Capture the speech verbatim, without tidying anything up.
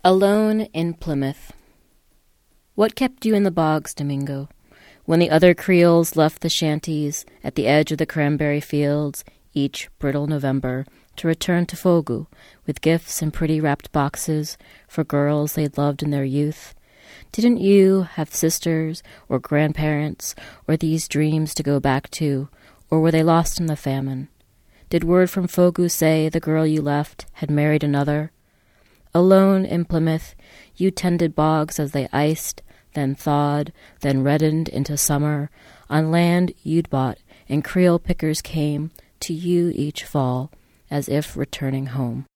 Alone in Plymouth. What kept you in the bogs, Domingo, when the other Creoles left the shanties at the edge of the cranberry fields each brittle November to return to Fogu with gifts and pretty wrapped boxes for girls they'd loved in their youth? Didn't you have sisters or grandparents or these dreams to go back to, or were they lost in the famine? Did word from Fogu say the girl you left had married another? Alone in Plymouth, you tended bogs as they iced, then thawed, then reddened into summer, on land you'd bought, and Creole pickers came to you each fall, as if returning home.